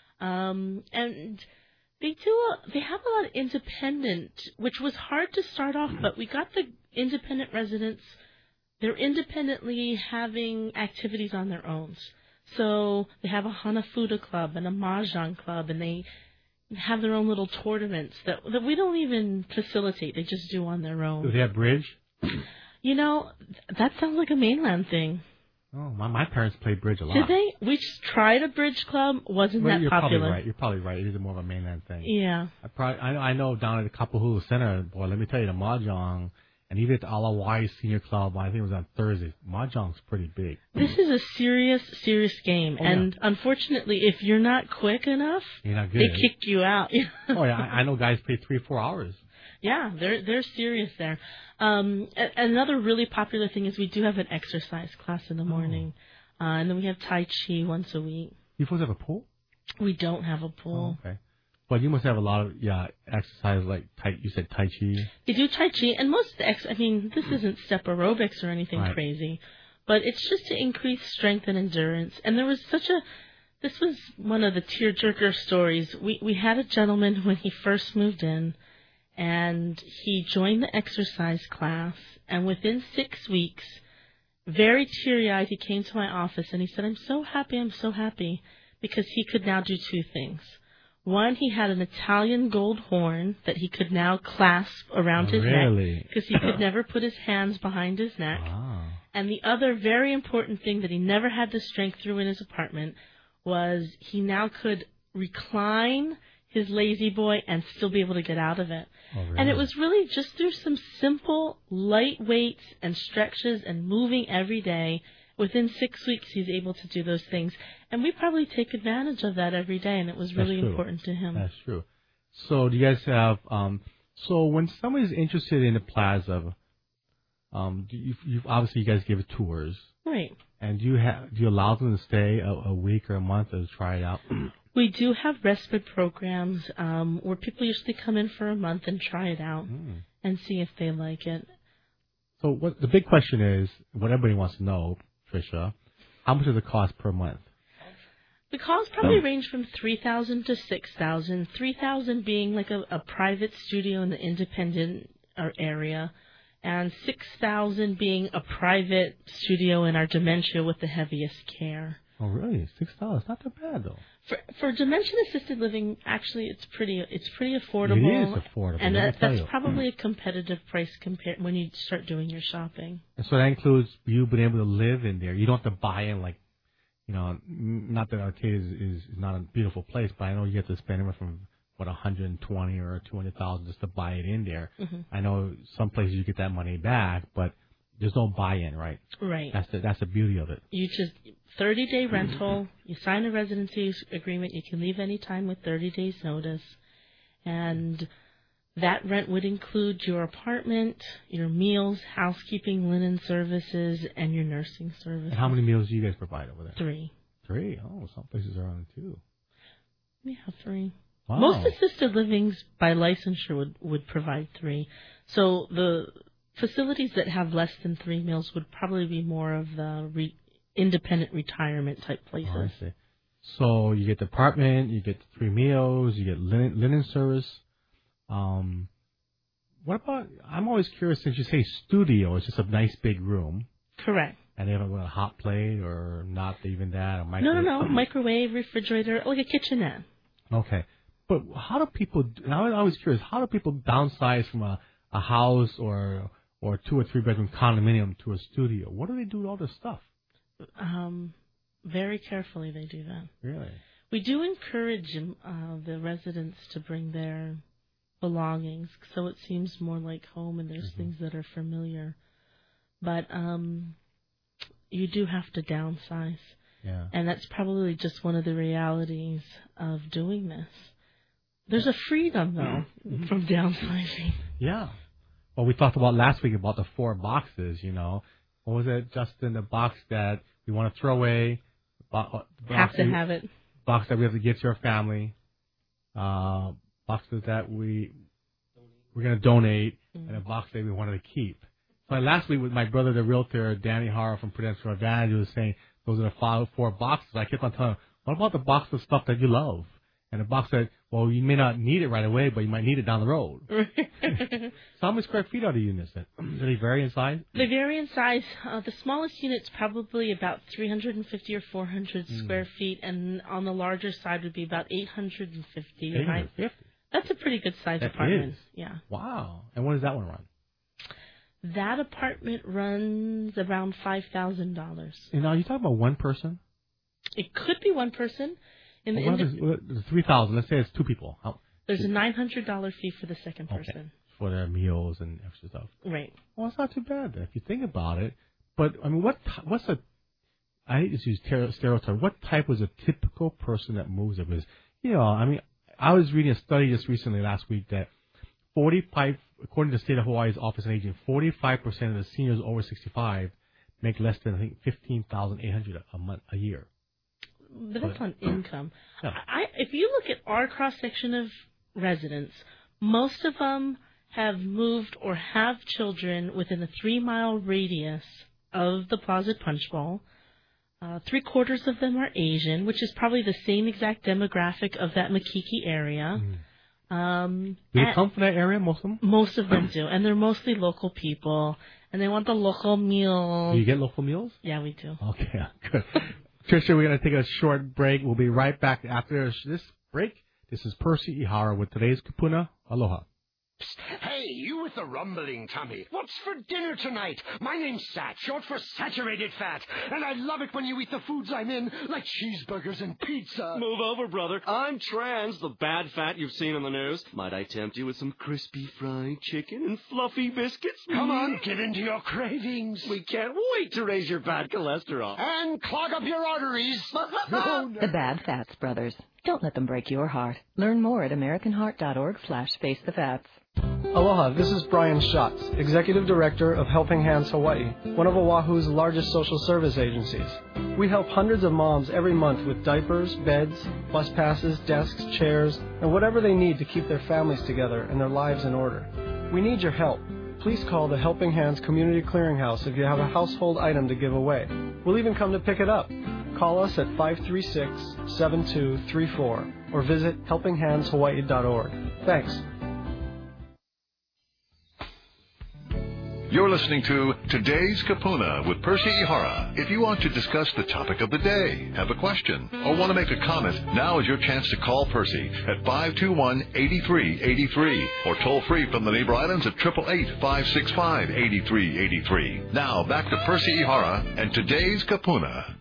Um, and they do a, they have a lot of independent, which was hard to start off, but we got the independent residents. They're independently having activities on their own. So they have a Hanafuda club and a Mahjong club, and they have their own little tournaments that that we don't even facilitate. They just do on their own. Do they have bridge? You know, that sounds like a mainland thing. Oh, my my parents played bridge a lot. Did they? We just tried a bridge club. Wasn't well, that you're popular? Probably right. You're probably right. It is more of a mainland thing. Yeah. I probably I, I know down at the Kapahulu Center, boy, let me tell you, the Mahjong, and even at the Alawai Senior Club, I think it was on Thursday, Mahjong's pretty big. This is a serious, serious game. Oh, and yeah. unfortunately, if you're not quick enough, you're not good. they kick you out. Oh, yeah. I, I know guys play three, four hours. Yeah, they're they're serious there. Um, a- another really popular thing is we do have an exercise class in the morning. Oh. Uh, and then we have Tai Chi once a week. You folks have a pool? We don't have a pool. Oh, okay. But you must have a lot of, yeah, exercise like, tai, you said Tai Chi. They do Tai Chi, and most of the ex, I mean, this isn't step aerobics or anything right. crazy, but it's just to increase strength and endurance. And there was such a, this was one of the tearjerker stories. We, we had a gentleman when he first moved in, and he joined the exercise class, and within six weeks, very teary-eyed, he came to my office and he said, I'm so happy, I'm so happy, because he could now do two things. One, he had an Italian gold horn that he could now clasp around his really? neck because he could never put his hands behind his neck. Wow. And the other very important thing that he never had the strength through in his apartment was he now could recline his lazy boy and still be able to get out of it. Oh, really? And it was really just through some simple light weights and stretches and moving every day. Within six weeks, he's able to do those things. And we probably take advantage of that every day, and it was really important to him. That's true. So do you guys have, um, so when somebody's interested in the plaza, um, do you, you, obviously you guys give tours. Right. And do you, have, do you allow them to stay a, a week or a month to try it out? We do have respite programs um, where people usually come in for a month and try it out mm. and see if they like it. So what the big question is, what everybody wants to know, Tricia, how much does it cost per month? The costs probably range from three thousand to six thousand. Three thousand being like a, a private studio in the independent area, and six thousand being a private studio in our dementia with the heaviest care. Oh, really? Six dollars? Not too bad, though. For for dementia-assisted living, actually, it's pretty it's pretty affordable. It is affordable, and that, that's you. probably a competitive price compared when you start doing your shopping. And so that includes you being able to live in there. You don't have to buy in, like, you know, not that Arcata is, is not a beautiful place, but I know you have to spend anywhere from what one hundred twenty or two hundred thousand just to buy it in there. Mm-hmm. I know some places you get that money back, but there's no buy-in, right? Right. That's the that's the beauty of it. You just thirty-day rental. You sign a residency agreement. You can leave any time with thirty days notice, and that rent would include your apartment, your meals, housekeeping, linen services, and your nursing services. And how many meals do you guys provide over there? Three. Three? Oh, some places are on two. We have three. Wow. Most assisted livings by licensure would, would provide three. So the facilities that have less than three meals would probably be more of the re- independent retirement type places. Oh, I see. So you get the apartment, you get three meals, you get linen, linen service. Um, what about, I'm always curious, since you say studio, it's just a nice big room. Correct. And they have a hot plate or not even that, a microwave? No, no, no. Microwave, refrigerator, like a kitchenette. Okay. But how do people, and I was always curious, how do people downsize from a, a house or or two or three bedroom condominium to a studio? What do they do with all this stuff? Um, very carefully they do that. Really? We do encourage uh, the residents to bring their belongings, so it seems more like home and there's mm-hmm. things that are familiar. But um, you do have to downsize. Yeah. And that's probably just one of the realities of doing this. There's a freedom, though, mm-hmm. from downsizing. Yeah. Well, we talked about last week about the four boxes, you know. What was it, Justin? The box that we want to throw away. Bo- have to we, have it. Box that we have to give to our family. Uh, boxes that we, we're going to donate. Mm-hmm. And a box that we wanted to keep. So last week with my brother, the realtor, Danny Hara from Prudential Advantage, was saying those are the five, four boxes. I kept on telling him, what about the box of stuff that you love? And a box that, well, you may not need it right away, but you might need it down the road. So how many square feet are the units then? Do they vary in size? They vary in size. Uh, the smallest unit's probably about three hundred fifty or four hundred mm. square feet, and on the larger side would be about eight hundred fifty. eight hundred fifty? Right? That's a pretty good size that apartment. Is. Yeah. Wow. And what does that one run? That apartment runs around five thousand dollars. And are you talking about one person? It could be one person. In well, the, what is, three thousand. Let's say it's two people. How? There's a nine hundred dollars fee for the second okay. person. For their meals and extra stuff. Right. Well, it's not too bad then, if you think about it. But, I mean, what what's a, I hate to use stereotype, what type was a typical person that moves there? Because, you know, I mean, I was reading a study just recently last week that forty-five, according to the State of Hawaii's Office on Aging, forty-five percent of the seniors over sixty-five make less than, I think, fifteen thousand eight hundred dollars a month, a year. But that's on income. Yeah. I, if you look at our cross-section of residents, most of them have moved or have children within a three-mile radius of the Plaza Punch Bowl. Uh, three-quarters of them are Asian, which is probably the same exact demographic of that Makiki area. Um, do they come from that area, most of them? Most of them do, and they're mostly local people, and they want the local meal. Do you get local meals? Yeah, we do. Okay, good. Tricia, we're going to take a short break. We'll be right back after this break. This is Percy Ihara with today's Kupuna. Aloha. Hey, you with the rumbling tummy. What's for dinner tonight? My name's Sat, short for saturated fat. And I love it when you eat the foods I'm in, like cheeseburgers and pizza. Move over, brother. I'm trans, the bad fat you've seen on the news. Might I tempt you with some crispy fried chicken and fluffy biscuits? Come on, give in to your cravings. We can't wait to raise your bad cholesterol. And clog up your arteries. no, no. The Bad Fats Brothers. Don't let them break your heart. Learn more at americanheart.org slash face the fats. Aloha, this is Brian Schatz, Executive Director of Helping Hands Hawaii, one of Oahu's largest social service agencies. We help hundreds of moms every month with diapers, beds, bus passes, desks, chairs, and whatever they need to keep their families together and their lives in order. We need your help. Please call the Helping Hands Community Clearinghouse if you have a household item to give away. We'll even come to pick it up. Call us at five three six, seven two three four or visit helping hands hawaii dot org. Thanks. You're listening to Today's Kapuna with Percy Ihara. If you want to discuss the topic of the day, have a question, or want to make a comment, now is your chance to call Percy at five two one, eight three eight three or toll free from the neighbor islands at eight eight eight, five six five, eight three eight three. Now back to Percy Ihara and Today's Kapuna.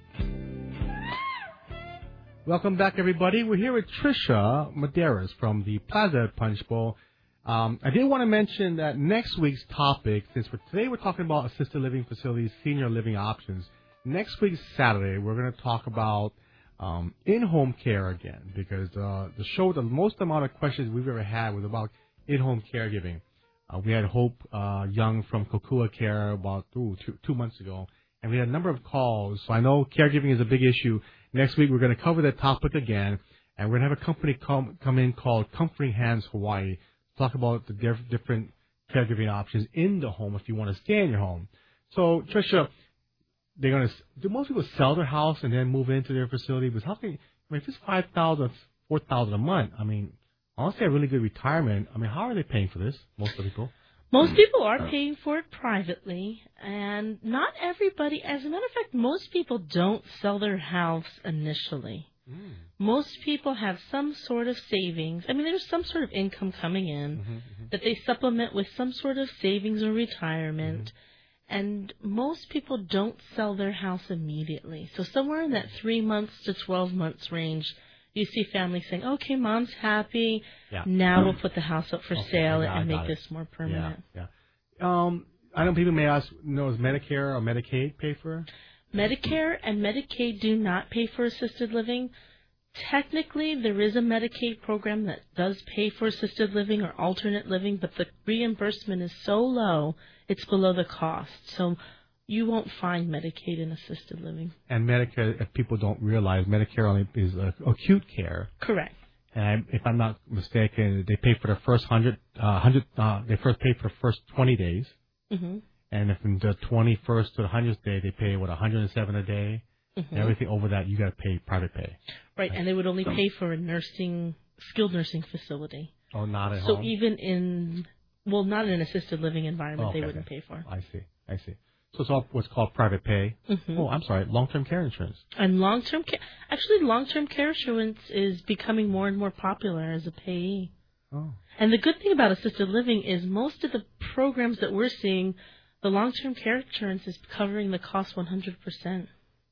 Welcome back, everybody. We're here with Tricia Medeiros from the Plaza Punch Bowl. Um, I did want to mention that next week's topic, since we're, today we're talking about assisted living facilities, senior living options, next week's Saturday we're going to talk about um, in-home care again, because uh, the show, the most amount of questions we've ever had was about in-home caregiving. Uh, we had Hope uh, Young from Kokua Care about ooh, two, two months ago, and we had a number of calls. So I know caregiving is a big issue. Next week we're going to cover that topic again, and we're going to have a company come, come in called Comforting Hands Hawaii. Talk about the diff- different caregiving options in the home if you want to stay in your home. So, Tricia, they're going to do most people sell their house and then move into their facility? Because how can you, I mean, if it's five thousand, four thousand a month, I mean, unless they have really good retirement, I mean, how are they paying for this? Most of the people. Most people are paying for it privately, and not everybody. As a matter of fact, most people don't sell their house initially. Mm. Most people have some sort of savings. I mean, there's some sort of income coming in mm-hmm, mm-hmm. that they supplement with some sort of savings or retirement. Mm-hmm. And most people don't sell their house immediately. So somewhere in that three months to twelve months range, you see families saying, okay, mom's happy. Yeah. Now we'll put the house up for okay, sale and make this more permanent. Yeah, yeah. Um, I know people may ask, you know, does Medicare or Medicaid pay for it? Medicare and Medicaid do not pay for assisted living. Technically, there is a Medicaid program that does pay for assisted living or alternate living, but the reimbursement is so low, it's below the cost. So you won't find Medicaid in assisted living. And Medicare, if people don't realize, Medicare only is uh, acute care. Correct. And I, if I'm not mistaken, they pay for the first hundred, uh, hundred. Uh, they first pay for the first twenty days. Mm-hmm. And if from the twenty-first to the hundredth day, they pay, what, one hundred seven a day? Mm-hmm. And everything over that, you got to pay private pay. Right, and they would only pay for a nursing, skilled nursing facility. Oh, not at so home? So even in, well, not in an assisted living environment, okay, they wouldn't okay. pay for. I see, I see. So it's all what's called private pay. Mm-hmm. Oh, I'm sorry, long-term care insurance. And long-term care, actually long-term care insurance is becoming more and more popular as a payee. Oh. And the good thing about assisted living is most of the programs that we're seeing, the long-term care insurance is covering the cost one hundred percent.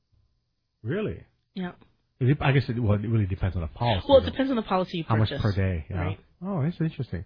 Really? Yeah. I guess it, well, it really depends on the policy. Well, it depends on the policy you purchase. How much per day? Yeah. Right. Oh, that's interesting.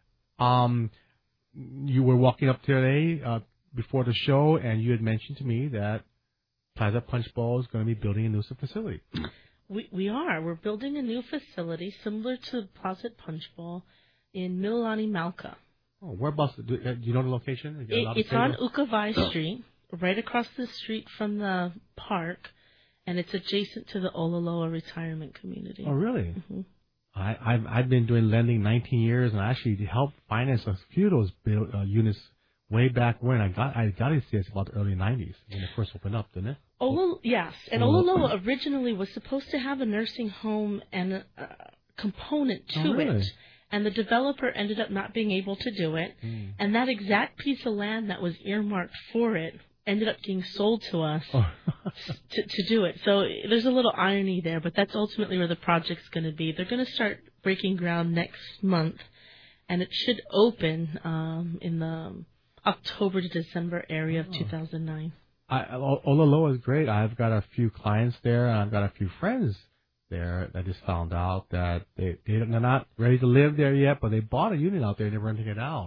Um, you were walking up today uh, before the show, and you had mentioned to me that Plaza Punch Bowl is going to be building a new facility. We we are. We're building a new facility similar to Plaza Punch Bowl in Mililani, Malka. Oh, whereabouts? Do, uh, do you know the location? It, it's on Ukavai Street, right across the street from the park. And it's adjacent to the Ololoa retirement community. Oh, really? Mm-hmm. I, I've I've been doing lending nineteen years, and I actually helped finance a few of those build, uh, units way back when. I got I got to see it's about the early nineties when it first opened up, didn't it? Ololo, yes, and Ololoa originally was supposed to have a nursing home and a, a component to oh, really? it. and the developer ended up not being able to do it. Mm. And that exact piece of land that was earmarked for it ended up getting sold to us oh. to, to do it. So there's a little irony there, but that's ultimately where the project's going to be. They're going to start breaking ground next month, and it should open um, in the October to December area of oh. two thousand nine. I, Olaloa is great. I've got a few clients there, and I've got a few friends there that just found out that they, they're not ready to live there yet, but they bought a unit out there and they're renting it out.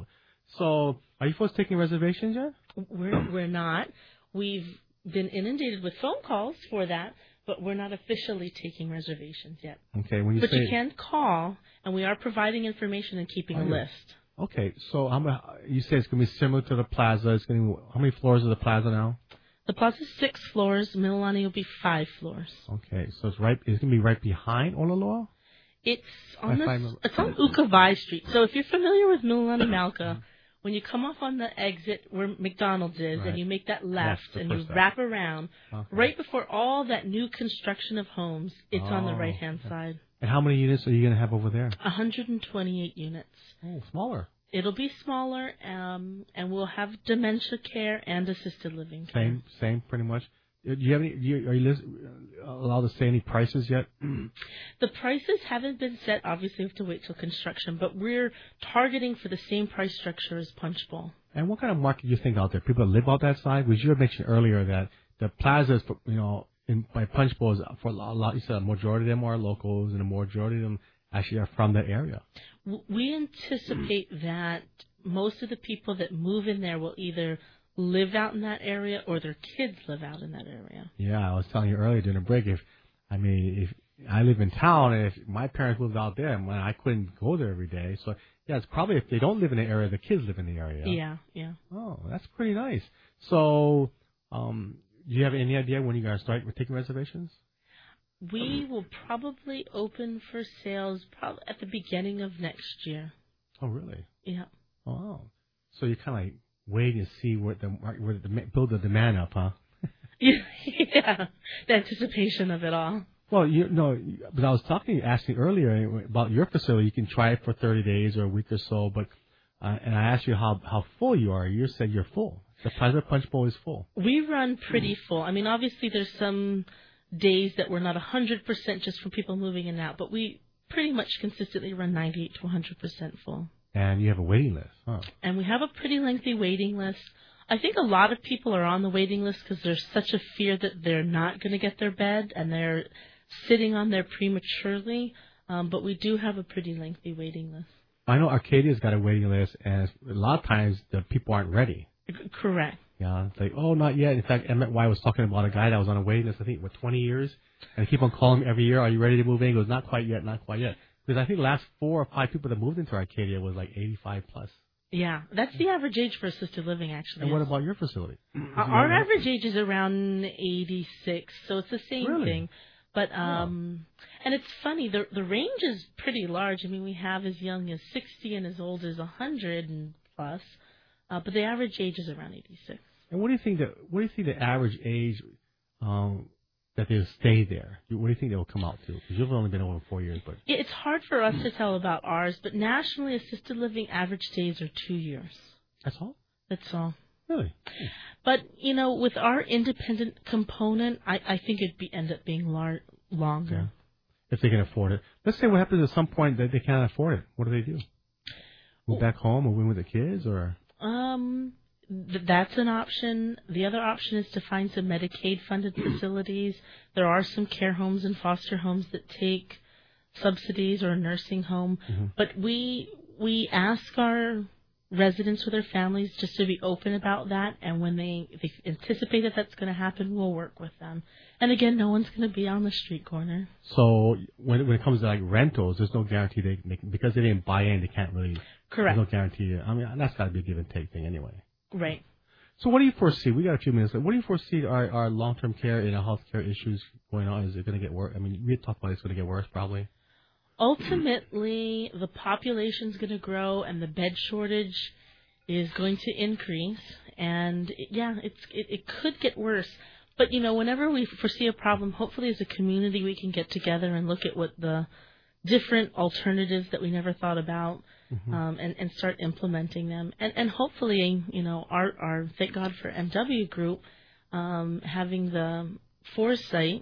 So are you folks taking reservations yet? We're, we're not. We've been inundated with phone calls for that, but we're not officially taking reservations yet. Okay. When you but say, you can call, and we are providing information and keeping oh, a yeah. list. Okay. So how many, you say it's going to be similar to the plaza. It's going to, how many floors is the plaza now? The plaza's six floors. Mililani will be five floors. Okay. So it's right. It's going to be right behind Olaloa? It's on the, it's on Ukavai Street. So if you're familiar with Mililani Malka, when you come off on the exit where McDonald's is, right. and you make that left yes, and you step. wrap around, okay. right before all that new construction of homes, it's oh, on the right-hand okay. side. And how many units are you going to have over there? one hundred twenty-eight units. Oh, smaller. It'll be smaller, um, and we'll have dementia care and assisted living care. Same, same, pretty much. Do you have any? Do you, are you list, allowed to say any prices yet? The prices haven't been set. Obviously, we have to wait till construction, but we're targeting for the same price structure as Punch Bowl. And what kind of market do you think out there? People that live out that side? Because you had mentioned earlier that the plazas, for, you know, in by Punch Bowl is for a lot. You said a majority of them are locals, and a majority of them actually are from that area. We anticipate that most of the people that move in there will either live out in that area or their kids live out in that area. Yeah, I was telling you earlier during the break, if, I mean, if I live in town and if my parents lived out there, well, I couldn't go there every day. So, yeah, it's probably if they don't live in the area, the kids live in the area. Yeah, yeah. Oh, that's pretty nice. So, um, do you have any idea when you're going to start taking reservations? We will probably open for sales probably at the beginning of next year. Oh, really? Yeah. Oh, so you kind of like wait and see where the where the build the demand up, huh? Yeah, the anticipation of it all. Well, you know, but I was talking, asking earlier about your facility. You can try it for thirty days or a week or so, but uh, and I asked you how how full you are. You said you're full. The Plaza Punch Bowl is full. We run pretty full. I mean, obviously there's some days that we're not one hundred percent just from people moving in and out, but we pretty much consistently run ninety-eight to one hundred percent full. And you have a waiting list, huh? And we have a pretty lengthy waiting list. I think a lot of people are on the waiting list because there's such a fear that they're not going to get their bed and they're sitting on there prematurely. Um, but we do have a pretty lengthy waiting list. I know Arcadia's got a waiting list, and a lot of times the people aren't ready. Correct. Yeah, it's like, oh, not yet. In fact, Emmett White was talking about a guy that was on a waiting list, I think, for twenty years. And I keep on calling him every year, are you ready to move in? He goes, not quite yet, not quite yet. Because I think the last four or five people that moved into Arcadia was like eighty-five plus. Yeah, that's the average age for assisted living, actually. And what about your facility? Our, our average age is around eighty-six, so it's the same really? thing. But um, oh. and it's funny, the the range is pretty large. I mean, we have as young as sixty and as old as one hundred and plus. Uh, but the average age is around eighty-six. And what do you think that? What do you think the average age um, that they'll stay there? What do you think they'll come out to? Because you've only been over four years, but yeah, it's hard for us to tell about ours. But nationally, assisted living average stays are two years. That's all. That's all. Really? But you know, with our independent component, I, I think it'd be end up being lar- longer. Yeah. If they can afford it. Let's say what happens at some point that they can't afford it. What do they do? Move back home or move with the kids, or? Um, th- that's an option. The other option is to find some Medicaid-funded facilities. There are some care homes and foster homes that take subsidies, or a nursing home. Mm-hmm. But we we ask our residents or their families just to be open about that, and when they, they anticipate that that's going to happen, we'll work with them. And again, no one's going to be on the street corner. So when when it comes to like rentals, there's no guarantee they, they because they didn't buy in, they can't really. Correct. There's no guarantee. I mean, that's got to be a give and take thing anyway. Right. So what do you foresee? We got a few minutes. What do you foresee our, our long-term care and our healthcare issues going on? Is it going to get worse? I mean, we talked about it's going to get worse probably. Ultimately, the population's going to grow and the bed shortage is going to increase. And, it, yeah, it's it, it could get worse. But, you know, whenever we foresee a problem, hopefully as a community we can get together and look at what the different alternatives that we never thought about, Mm-hmm. um, and, and start implementing them. And, and hopefully, you know, our, our thank God for M W Group um, having the foresight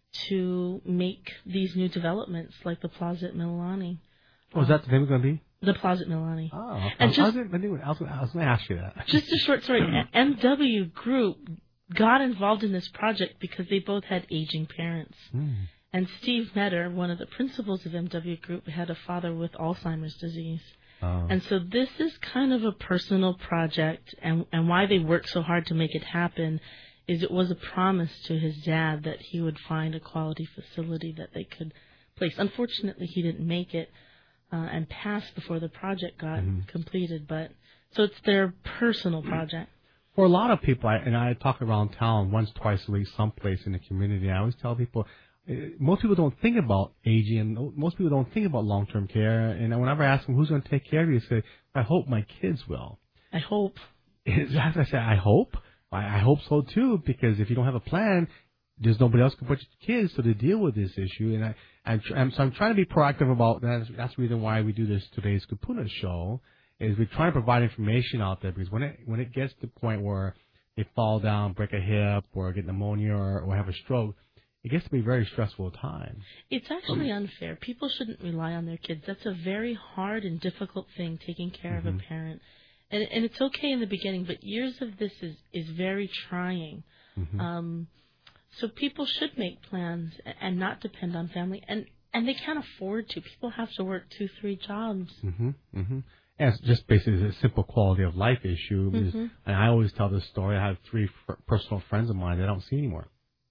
to make these new developments like the Plaza at Mililani. Oh, is that the name it's going to be? The Plaza at Mililani. Oh, okay. And I, just, was, I, was, I was going to ask you that. Just a short story. M W Group got involved in this project because they both had aging parents. Mm. And Steve Metter, one of the principals of M W Group, had a father with Alzheimer's disease. Oh. And so this is kind of a personal project, and, and why they worked so hard to make it happen is it was a promise to his dad that he would find a quality facility that they could place. Unfortunately, he didn't make it uh, and passed before the project got Mm-hmm. completed. But so it's their personal project. For a lot of people, I, and I talk around town once, twice a week, someplace in the community, I always tell people, uh, most people don't think about aging, and most people don't think about long-term care. And whenever I ask them, who's going to take care of you, they say, I hope my kids will. I hope. As I say, I hope. I, I hope so, too, because if you don't have a plan, there's nobody else to put your kids to deal with this issue. And I, I'm, I'm, so I'm trying to be proactive about that. That's the reason why we do this today's Kupuna show. Is we're trying to provide information out there, because when it when it gets to the point where they fall down, break a hip, or get pneumonia, or, or have a stroke, it gets to be a very stressful time. It's actually unfair. People shouldn't rely on their kids. That's a very hard and difficult thing, taking care Mm-hmm. of a parent. And and it's okay in the beginning, but years of this is, is very trying. Mm-hmm. Um, so people should make plans and not depend on family. And, and they can't afford to. People have to work two, three jobs. Mm-hmm. Mm-hmm. And it's just basically a simple quality of life issue. Mm-hmm. And I always tell this story. I have three f- personal friends of mine that I don't see anymore.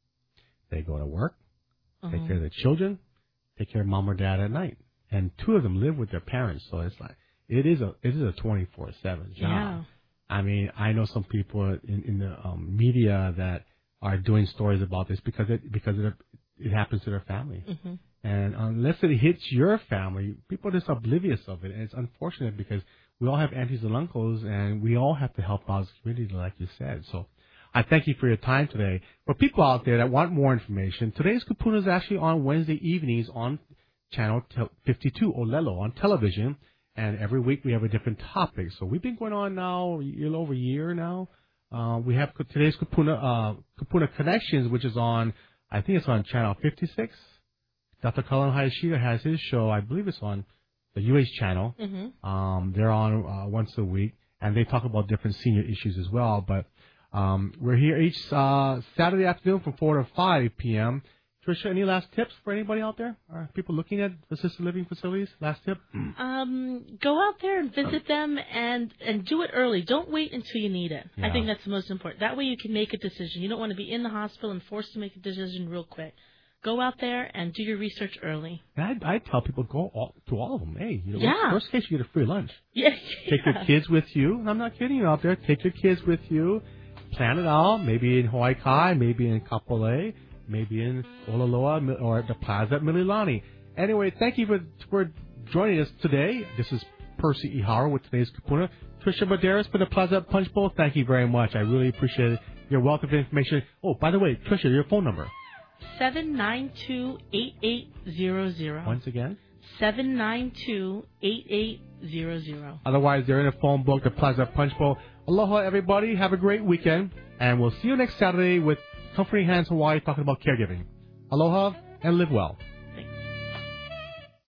They go to work, Uh-huh. take care of their children, take care of mom or dad at night. And two of them live with their parents. So it's like, it is a, it is a twenty-four seven job. Yeah. I mean, I know some people in, in the um, media that are doing stories about this because it, because it, it happens to their family. Mm-hmm. And unless it hits your family, people are just oblivious of it. And it's unfortunate because we all have aunties and uncles, and we all have to help out the community, like you said. So I thank you for your time today. For people out there that want more information, today's Kupuna is actually on Wednesday evenings on Channel fifty-two, Olelo, on television. And every week we have a different topic. So we've been going on now a little over a year now. Uh, we have today's Kupuna, uh, Kupuna Connections, which is on, I think it's on Channel fifty-six. Doctor Colin Hayashida has his show. I believe it's on the U H channel. Mm-hmm. Um, they're on uh, once a week, and they talk about different senior issues as well. But um, we're here each uh, Saturday afternoon from four to five p.m. Tricia, any last tips for anybody out there? Are people looking at assisted living facilities? Last tip? Um, go out there and visit them and, and do it early. Don't wait until you need it. Yeah. I think that's the most important. That way you can make a decision. You don't want to be in the hospital and forced to make a decision real quick. Go out there and do your research early. And I I tell people go all, to all of them. Hey, you know, Yeah. worst case you get a free lunch. Yeah. Take your kids with you. And I'm not kidding you out there. Take your kids with you. Plan it out. Maybe in Hawaii Kai, maybe in Kapolei, maybe in Olaloa or at the Plaza at Mililani. Anyway, thank you for for joining us today. This is Percy Ihara with today's Kupuna. Tricia Medeiros for the Plaza Punch Bowl. Thank you very much. I really appreciate it. Your wealth of information. Oh, by the way, Tricia, your phone number. seven nine two, eight eight zero zero. Once again. seven nine two, eight eight zero zero. Otherwise, they're in a phone book, the Plaza Punch Bowl. Aloha, everybody. Have a great weekend. And we'll see you next Saturday with Comforting Hands Hawaii talking about caregiving. Aloha and live well.